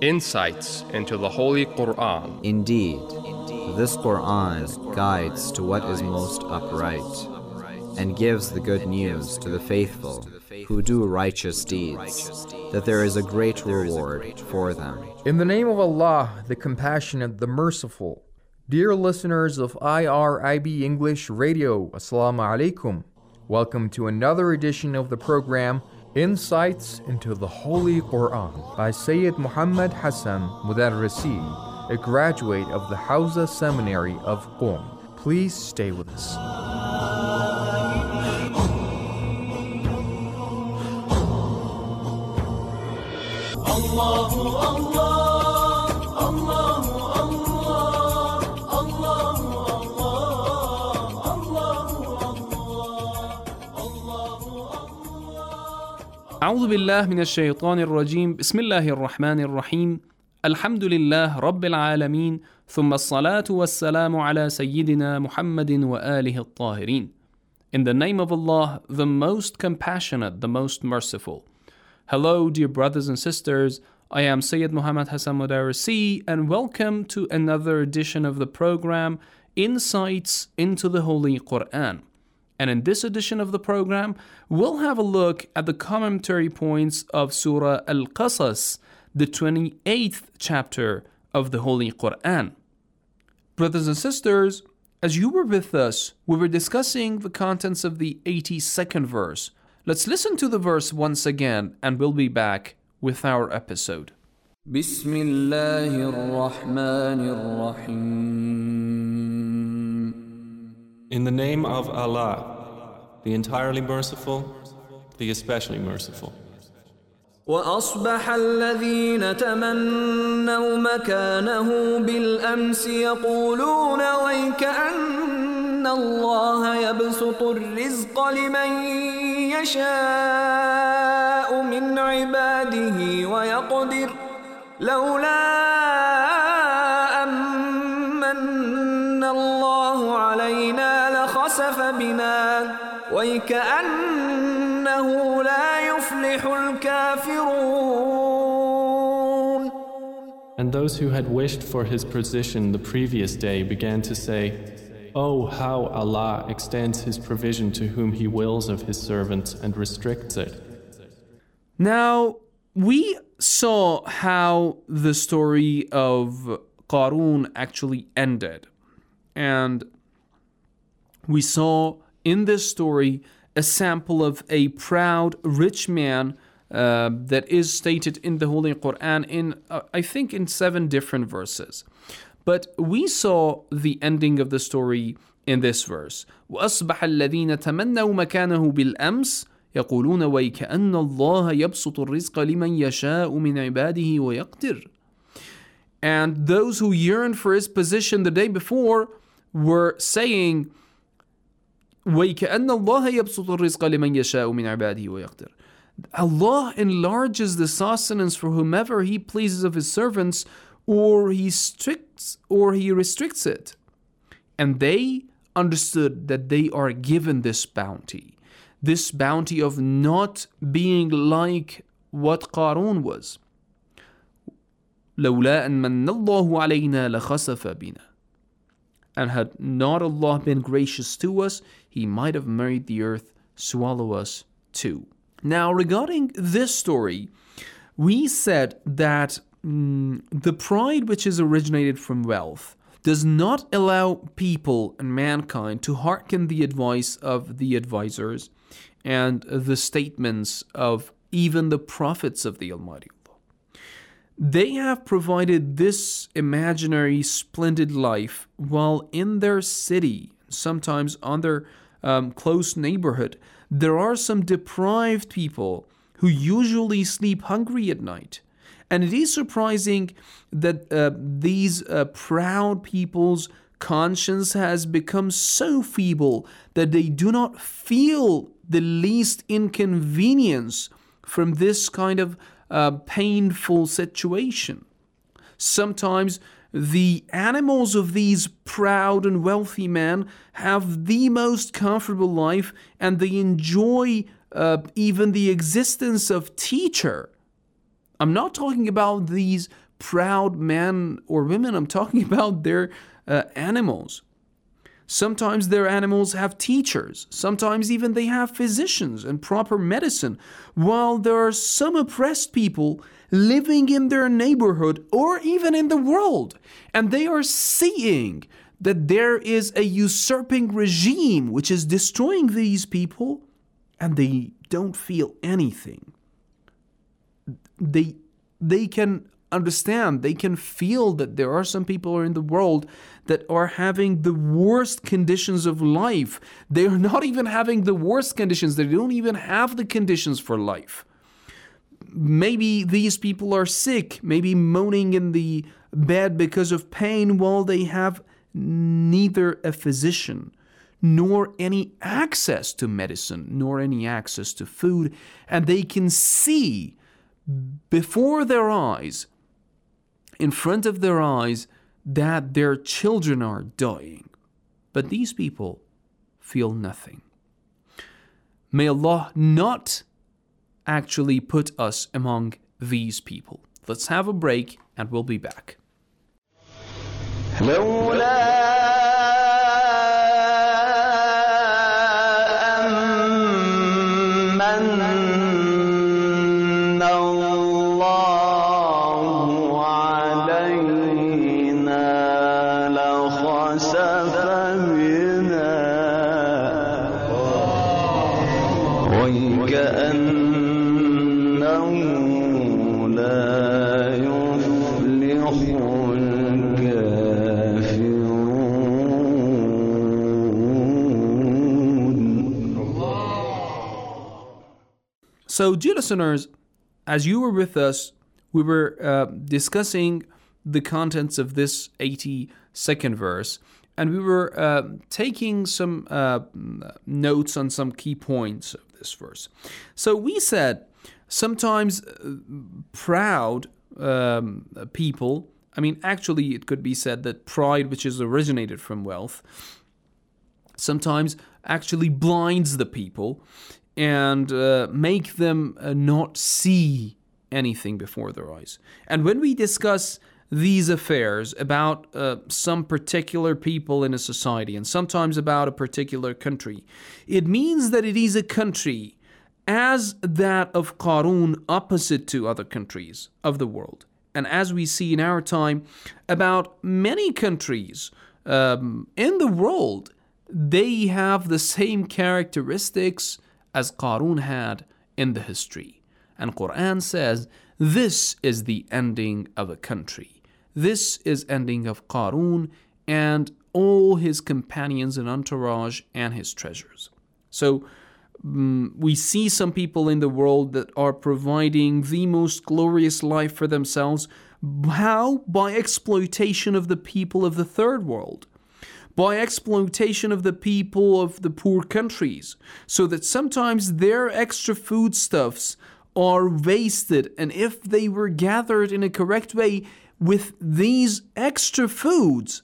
Insights into the Holy Quran. Indeed, this Quran guides to what is most upright and gives the good news to the faithful who do righteous deeds, that there is a great reward for them. In the name of Allah, the Compassionate, the Merciful. Dear listeners of IRIB English Radio, Assalamu alaikum. Welcome to another edition of the program, Insights into the Holy Quran by Sayyid Muhammad Hassan Mudarrisi, a graduate of the Hawza Seminary of Qom. Please stay with us. Allahu Allah, Allahu Allah, Allahu Allah, Allahu Allah. أعوذ بالله من الشيطان الرجيم. بسم الله الرحمن الرحيم. الحمد لله رب العالمين. ثم الصلاة والسلام على سيدنا محمد وآله الطاهرين. In the name of Allah, the most compassionate, the most merciful. Hello, dear brothers and sisters. I am Sayyid Muhammad Hassan Mudarrisi, and welcome to another edition of the program, Insights into the Holy Quran. And in this edition of the program, we'll have a look at the commentary points of Surah Al-Qasas, the 28th chapter of the Holy Quran. Brothers and sisters, as you were with us, we were discussing the contents of the 82nd verse. Let's listen to the verse once again, and we'll be back with our episode. In the name of Allah, the entirely merciful, the especially merciful. وأصبح الذين تمنوا مكانه بالأمس يقولون ويكأن الله يبسط الرزق لمن يشاء من عباده ويقدر لولا أمن الله علينا لخسف بنا ويكأنه لا يفلح الكافرون. And those who had wished for his position the previous day began to say, "Oh, how Allah extends his provision to whom he wills of his servants and restricts it." Now, we saw how the story of Qarun actually ended. And we saw in this story a sample of a proud rich man that is stated in the Holy Quran in, I think, in 7 different verses. But we saw the ending of the story in this verse. وَأَصْبَحَ الَّذِينَ تَمَنَّوْا مَكَانَهُ بِالْأَمْسِ يَقُولُونَ وَيْكَأَنَّ اللَّهَ يَبْسُطُ الرِّزْقَ لِمَنْ يَشَاءُ مِنْ عِبَادِهِ وَيَقْدِرُ. And those who yearned for his position the day before were saying, وَيْكَأَنَّ اللَّهَ يَبْسُطُ الرِّزْقَ لِمَنْ يَشَاءُ مِنْ عِبَادِهِ وَيَقْدِرُ. Allah enlarges the sustenance for whomever he pleases of his servants, or he restricts it. And they understood that they are given this bounty of not being like what Qarun was. لولا أن من الله علينا لخسف بنا. And had not Allah been gracious to us, he might have made the earth swallow us too. Now, regarding this story, we said that the pride which is originated from wealth does not allow people and mankind to hearken the advice of the advisors and the statements of even the prophets of the Almighty Allah. They have provided this imaginary splendid life while in their city, sometimes on their close neighborhood, there are some deprived people who usually sleep hungry at night. And it is surprising that these proud people's conscience has become so feeble that they do not feel the least inconvenience from this kind of painful situation. Sometimes the animals of these proud and wealthy men have the most comfortable life, and they enjoy even the existence of teacher. I'm not talking about these proud men or women. I'm talking about their animals. Sometimes their animals have teachers. Sometimes even they have physicians and proper medicine. While there are some oppressed people living in their neighborhood or even in the world, and they are seeing that there is a usurping regime which is destroying these people, and they don't feel anything. They can understand, they can feel that there are some people in the world that are having the worst conditions of life. They are not even having the worst conditions. They don't even have the conditions for life. Maybe these people are sick, maybe moaning in the bed because of pain, while they have neither a physician nor any access to medicine, nor any access to food, and they can see before their eyes, in front of their eyes, that their children are dying. But these people feel nothing. May Allah not actually put us among these people. Let's have a break and we'll be back. So, dear listeners, as you were with us, we were discussing the contents of this 82nd verse, and we were taking some notes on some key points of this verse. So we said sometimes proud people, actually it could be said that pride, which is originated from wealth, sometimes actually blinds the people and make them not see anything before their eyes. And when we discuss these affairs about some particular people in a society, and sometimes about a particular country, it means that it is a country as that of Qarun, opposite to other countries of the world. And as we see in our time, about many countries in the world, they have the same characteristics as Qarun had in the history. And Quran says, this is the ending of a country. This is ending of Qarun and all his companions and entourage and his treasures. So we see some people in the world that are providing the most glorious life for themselves. How? By exploitation of the people of the third world. By exploitation of the people of the poor countries, so that sometimes their extra foodstuffs are wasted, and if they were gathered in a correct way with these extra foods,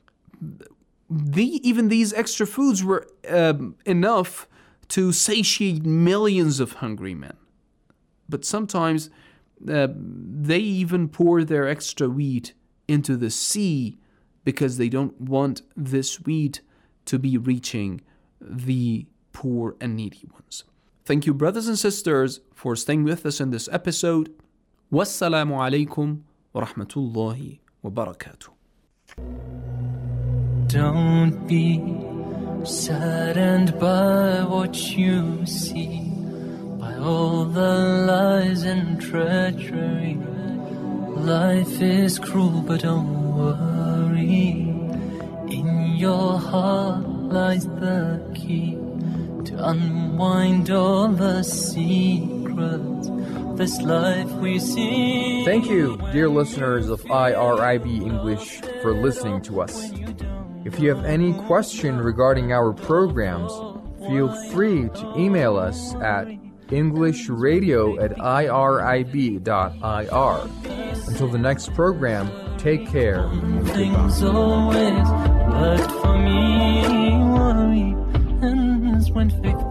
even these extra foods were enough to satiate millions of hungry men. But sometimes they even pour their extra wheat into the sea, because they don't want this wheat to be reaching the poor and needy ones. Thank you, brothers and sisters, for staying with us in this episode. Wassalamu alaikum wa rahmatullahi wa barakatuh. Don't be saddened by what you see, by all the lies and treachery. Life is cruel, but don't worry. In your heart lies the key to unwind all the secrets of this life we see. Thank you, dear listeners of IRIB English, for listening to us. If you have any question regarding our programs, feel free to email us at englishradio@irib.ir. Until the next program, take care. Things always worked for me. Worry ends when faith